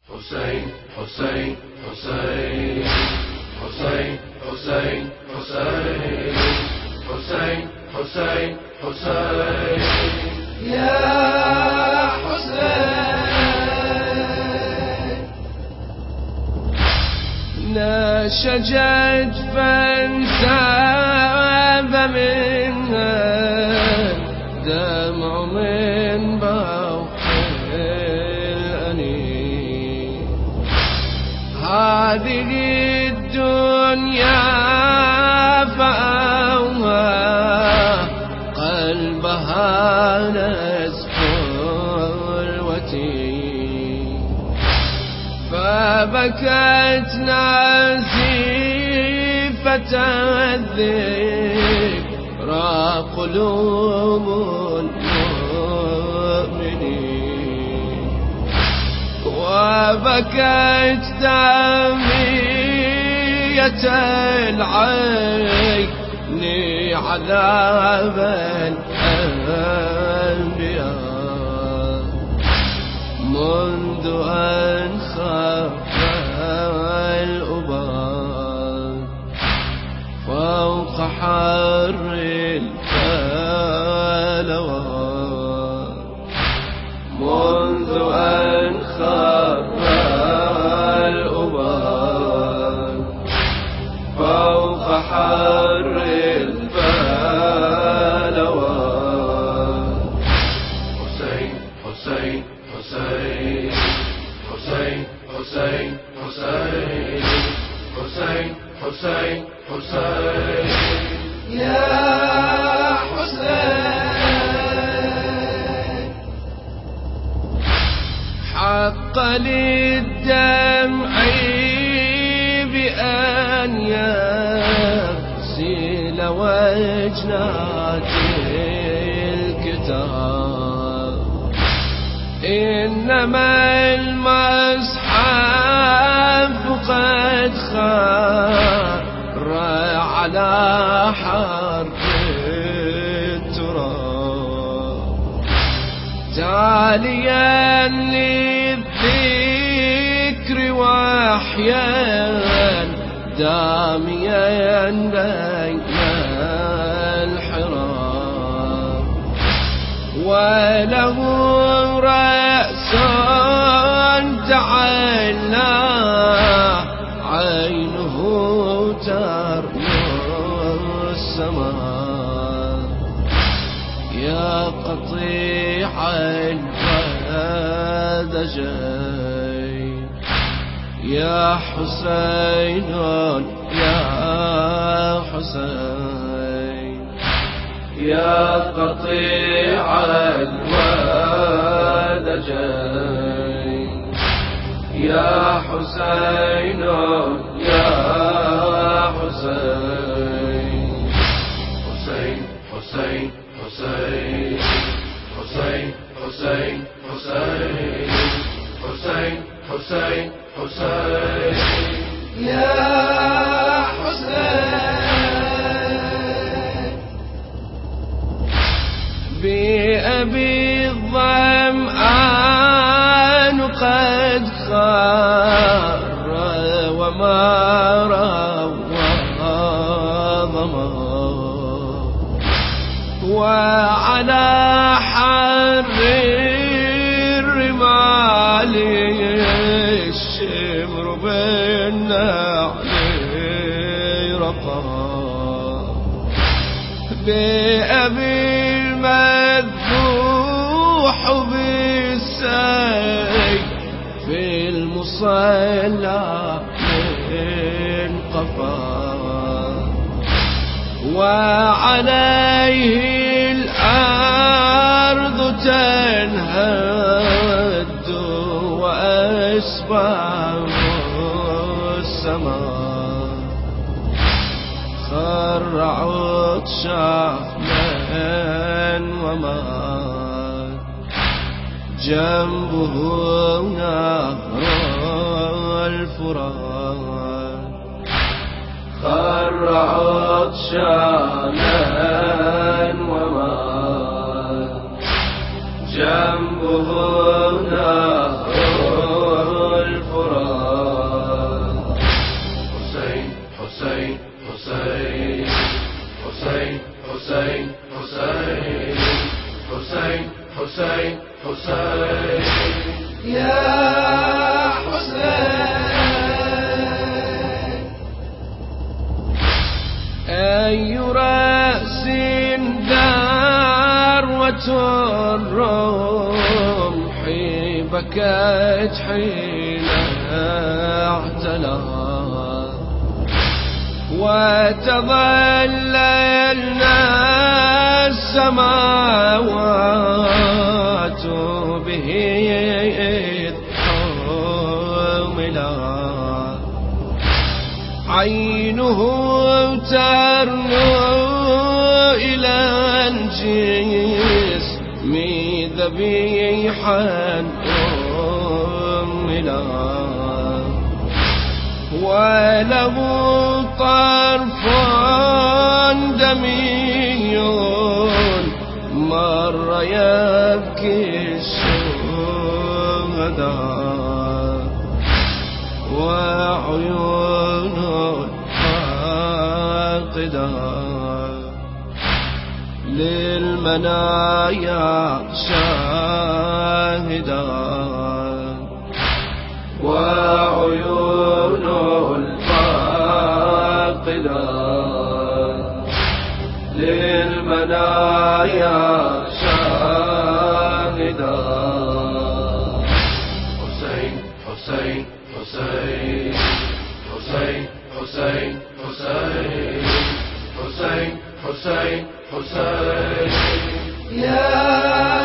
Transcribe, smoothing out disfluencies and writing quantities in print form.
حسين حسين حسين حسين حسين حسين حسين حسين حسين يا حسين نشجت فانساب منها دمع من بوح الأنين. هذه الدنيا فأوها قلبها نزف الوتين. فبكت نازفة الذكرى قلوب المؤمنين. وبكت دامية العين عذاب الأنبياء منذ أن خاف الأباء فوق حر الفلوى. منذ أن خاف الأباء فوق حر حسين حسين حسين حسين حسين حسين حسين حسين يا حسين حق للدمع بأن يغسل وجنات الكتاب. إنما المصحف قد خر على حرف التراب تاليا للذكر وحيا داميا بين الحراب. وله رأس تعالى عينه ترنو السماء. يا قطيع الودجين يا حسين يا حسين يا قطيع الودجين يا حسين يا حسين. حسين حسين حسين حسين حسين حسين حسين حسين حسين يا حسين بأبي الظمآن قد خار وما روى ظما. وعلى حر الرمال الشمر بالنعل رقى. بأبي المذبوح بالسيف في المصلى من قفا. وعليه الأرض تنهد وأسباب السماء. خر عطشان ومات جنبه نهر الفرات. خر عطشانا ومات جنبه نهر حسين حسين يا حسين أي رأس ذروة الرمح بكت حين اعتلى وتظللنا السماوات به حاملا عينه ترنو إلى الجسم ذبيحا أملا وله طرف دمي مر يبكي الشهداء وعيون حاقدة للمنايا شاهدا وعيون الفاقدة للمنايا شاهدا حسين حسين حسين حسين حسين حسين حسين حسين حسين يا